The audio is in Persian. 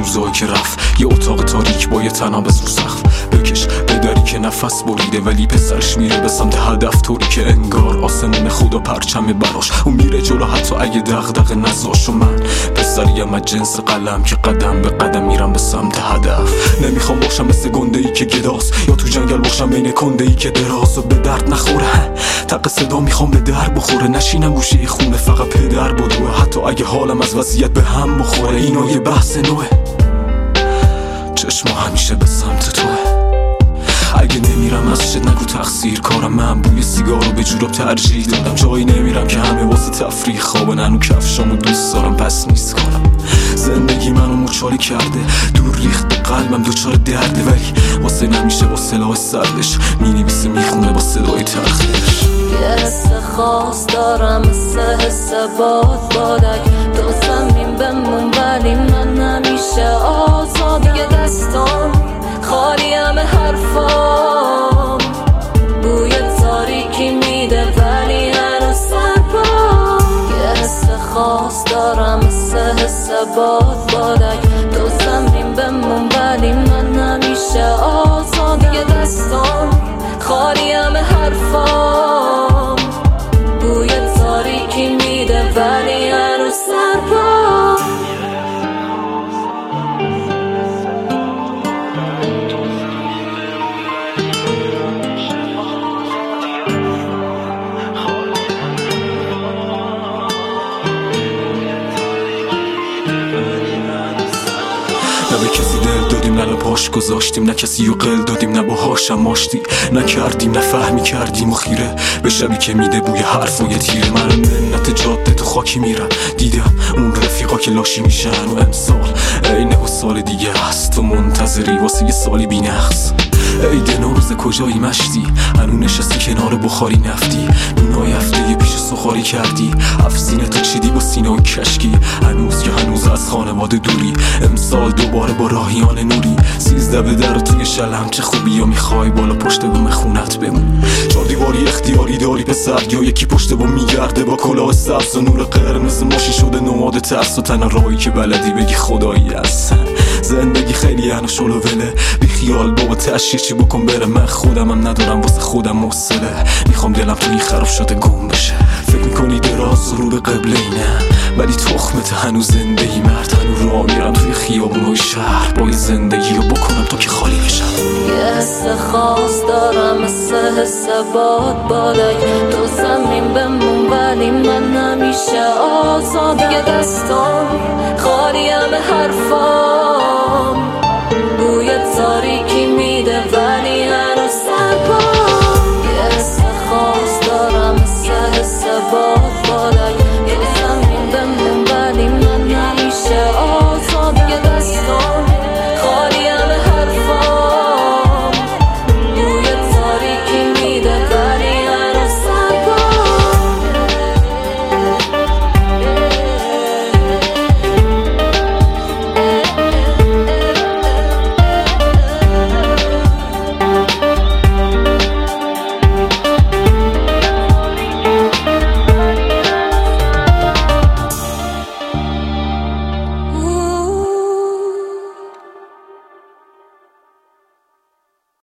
روزایی که رفت، یه اتاق تاریک با یه تناب رو سقف. بکش بدری که نفس بریده ولی پسرش میره به سمت هدف، طوری که انگار آسمون خدا پرچم براش. اون میره جلو حتی اگه دغدغه نذاش. و من پسریم از جنس قلم که قدم به قدم میرم به سمت هدف. نمیخوام باشم مثل گنده‌ای که گداست، یا تو جنگل باشم بین کنده‌ای که دراز و به درد نخوره. تق صدا میخوام به در بخوره، نشینم گوشه خونه فقط پدر بدوه. حتی اگه حالم از وضعیت به هم بخوره، اینا یه بحث نوه. چشما همیشه به سمت توه. اگه نمیرم از شد نگو تقصیر کارم، من بوی سیگارو به جوراب ترجیح دادم. جایی نمیرم که همه واسه تفریح خوابه، ننو کفشامو دوست دارم پس نیست کنم. زندگی منو مچاله کرده، دور ریخت قلبم دوچار درده، ولی واسه نمیشه با سلاح سردش مینویسه میخونه با صدای تلخش. یه حس خاص دارم مثل حس بادک، تو زمین بمون ولی من نمیشه آزاد. دیگه دستام خالی همه حرفام، بوی تاریکی میده ولی هنوز سرپام. یه حس خاص دارم مثل حس بادک، تو زمین بمون ولی من نمیشه آزاد. دیگه دستام خالی همه حرفام، بوی تاریکی میده ولی هنوز سرپام. نه به کسی دل دادیم نه پاش گذاشتیم، نه کسی رو قل دادیم نه باهاشم آشتی نکردیم، نه فهمی کردیم و خیره به شبی که میده بوی حرف و یه تیره. من منت جاده تو خاکی میرم، دیدم اون رفیقا که لاشی میشن و امسال اینه و سال دیگه هست و منتظری واسه یه سالی بی نقص. عید نوروز کجایی مشتی؟ هنو نشستی کنار بخاری نفتی، نونای هفته پیش سخاری کردی، افسینه تو چیدی با سینه و کشکی. هنوز که هنوز از خانواده دوری، امسال دوباره با راهیان نوری. 13 به در توی شلم چه خوبی، یا میخوای بالا پشت بوم خونت بمون؟ 4 دیواری اختیاری داری پسر، یا یکی پشت بوم میگرده با کلاه سبز و نور قرمز ماشی شده نماد ترس و تنها راهی که بلدی بگی خدایی هستن. زندگی خیلی هنو شلووله، بی خیال بابا تشییع چی بکن بره. من خودمم ندارم واسه خودم حوصله، میخوام دلم توی خراب شده گم بشه. فکر میکنی دراز رو به قبله نه، ولی تخمت هنوز زنده ای مرد. هنو راه میرم توی خیابونای شهر با یه زندگی رو بکنم تا که خالی بشم. یه حس خاص دارم مثل حس بادک، تو زمین بمون ولی من نمیشه آزاد. دیگه دستام خالی همه حرفام،